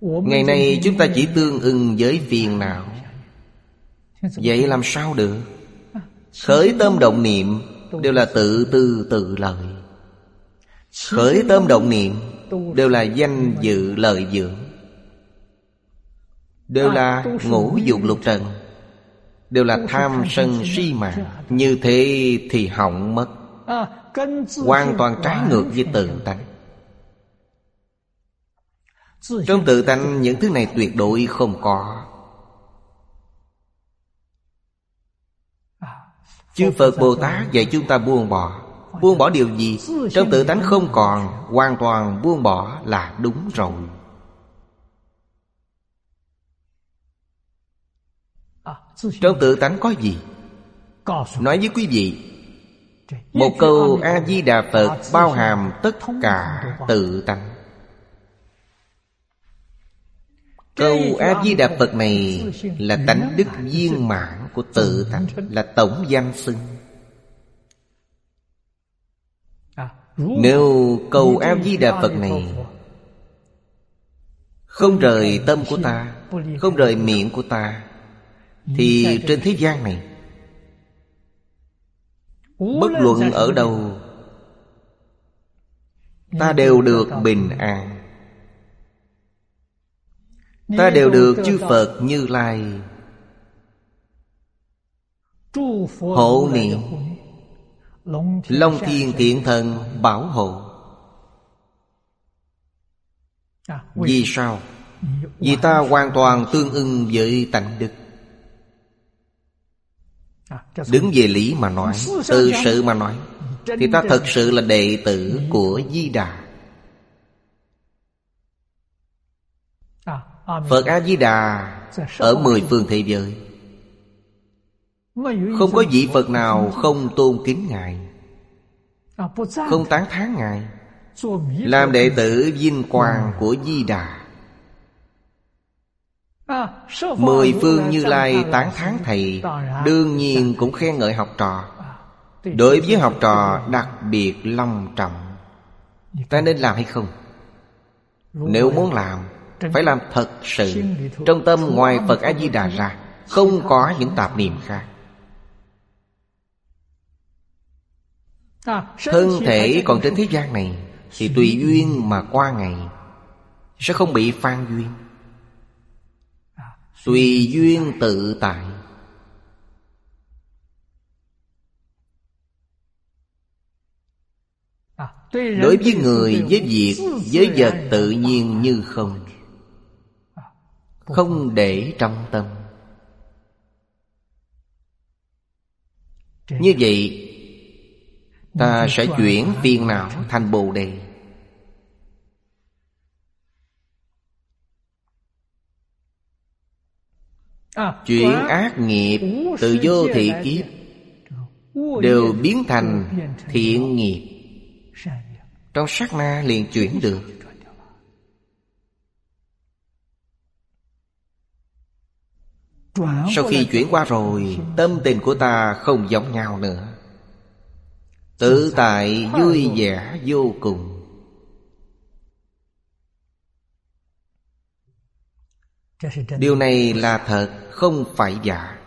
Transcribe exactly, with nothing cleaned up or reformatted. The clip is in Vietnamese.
Ngày nay chúng ta chỉ tương ưng với phiền não. Vậy làm sao được? Khởi tâm động niệm đều là tự tư tự lợi. Khởi tâm động niệm đều là danh dự lợi dưỡng, đều là ngũ dục lục trần, đều là tham sân si mạng. Như thế thì hỏng mất, hoàn toàn trái ngược với tự tánh. Trong tự tánh những thứ này tuyệt đối không có. Chư Phật Bồ Tát dạy chúng ta buông bỏ. Buông bỏ điều gì? Trong tự tánh không còn, hoàn toàn buông bỏ là đúng rồi. Trong tự tánh có gì? Nói với quý vị, một câu A-di-đà Phật bao hàm tất cả tự tánh. Câu A-di-đà Phật này là tánh đức viên mãn của tự tánh, là tổng danh xưng. Nếu câu A-di-đà Phật này không rời tâm của ta, không rời miệng của ta, thì trên thế gian này, bất luận ở đâu, ta đều được bình an. Ta đều được chư Phật Như Lai hộ niệm, Long Thiên Thiện Thần bảo hộ. Vì sao? Vì ta hoàn toàn tương ưng với tánh đức. Đứng về lý mà nói, từ sự mà nói, thì ta thật sự là đệ tử của Di Đà. Phật A-di-đà ở mười phương thế giới, không có vị Phật nào không tôn kính Ngài, không tán thán Ngài, làm đệ tử vinh quang của Di Đà. Mười phương Như Lai tán thán Thầy, đương nhiên cũng khen ngợi học trò. Đối với học trò đặc biệt long trọng. Ta nên làm hay không? Nếu muốn làm, phải làm thật sự. Trong tâm ngoài Phật A-di-đà ra, không có những tạp niệm khác. Thân thể còn trên thế gian này thì tùy duyên mà qua ngày, sẽ không bị phan duyên. Tùy duyên tự tại. Đối với người, với việc, với vật tự nhiên như không, không để trong tâm. Như vậy ta sẽ chuyển phiền não thành Bồ Đề. Chuyển ác nghiệp từ vô thị kiếp đều biến thành thiện nghiệp. Trong sát na liền chuyển được. Sau khi chuyển qua rồi, tâm tình của ta không giống nhau nữa, tự tại vui vẻ vô cùng. Điều này là thật, không phải giả.